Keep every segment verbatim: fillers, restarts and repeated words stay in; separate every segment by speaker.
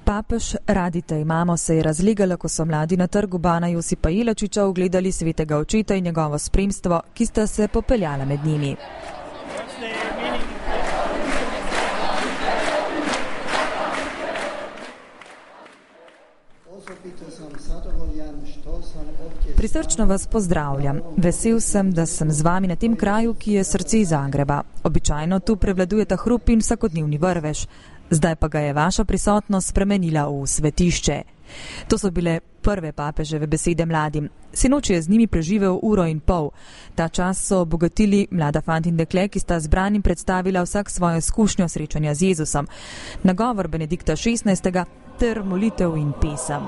Speaker 1: Papež, radi te imamo, se je razlegala, ko so mladi na trgu Bana Josipa Jelačiča ogledali svetega očeta in njegovo spremstvo, ki sta se popeljala med njimi. Prisrčno vas pozdravljam. Vesel sem, da sem z vami na tem kraju, ki je srce Zagreba. Običajno tu prevladujeta hrup in vsakodnevni vrvež. Zdaj pa ga je vaša prisotnost spremenila v svetišče. To so bile prve papeževe besede mladim. Sinoči je z njimi preživel uro in pol. Ta čas so obogatili mlada fant in dekle, ki sta zbranim predstavila vsak svojo izkušnjo srečanja z Jezusom, nagovor Benedikta šestnajstega ter molitev in pesem.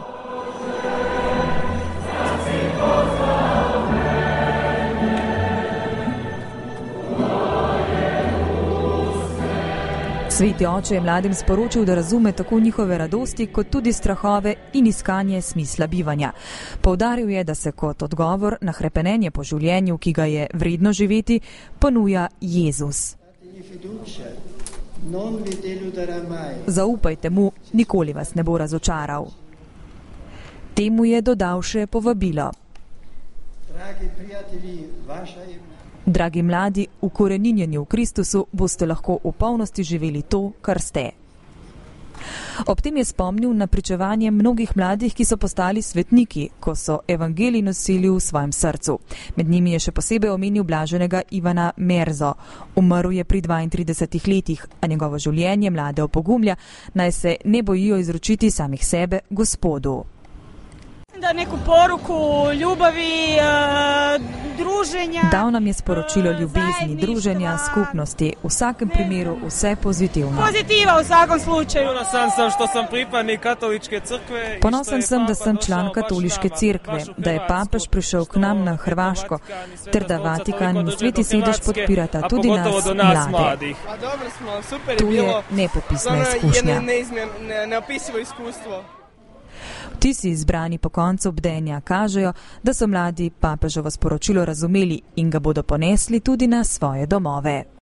Speaker 1: Sveti oče je mladim sporočil, da razume tako njihove radosti, kot tudi strahove in iskanje smisla bivanja. Poudaril je, da se kot odgovor na hrepenenje po življenju, ki ga je vredno živeti, ponuja Jezus. Zaupajte mu, nikoli vas ne bo razočaral. Temu je dodal še povabilo. Dragi mladi, ukoreninjeni v Kristusu, boste lahko v polnosti živeli to, kar ste. Ob tem je spomnil na pričevanje mnogih mladih, ki so postali svetniki, ko so evangelij nosili v svojem srcu. Med njimi je še posebej omenil blaženega Ivana Merzo. Umrl je pri dvaintridesetih letih, a njegovo življenje mlade opogumlja, naj se ne bojijo izročiti samih sebe Gospodu.
Speaker 2: Da neku poruku ljubavi, druženja.
Speaker 1: Dal nam je sporočilo ljubezni, druženja, skupnosti, v vsakem primeru vse pozitivno.
Speaker 2: Pozitiva v vsakom slučaju.
Speaker 3: Ponosan sem, što sem pripadnik katoliške crkve.
Speaker 1: Ponosan sem, da sem član katoliške cerkve, da je papež prišel k nam na Hrvaško, ter da Vatikan in Sveti sedež podpirata tudi nas, mlade. To je nepopisna izkušnja.
Speaker 3: Neopisivo izkustvo.
Speaker 1: Vtisi izbrani po koncu bdenja kažejo, da so mladi papeževo sporočilo razumeli in ga bodo ponesli tudi na svoje domove.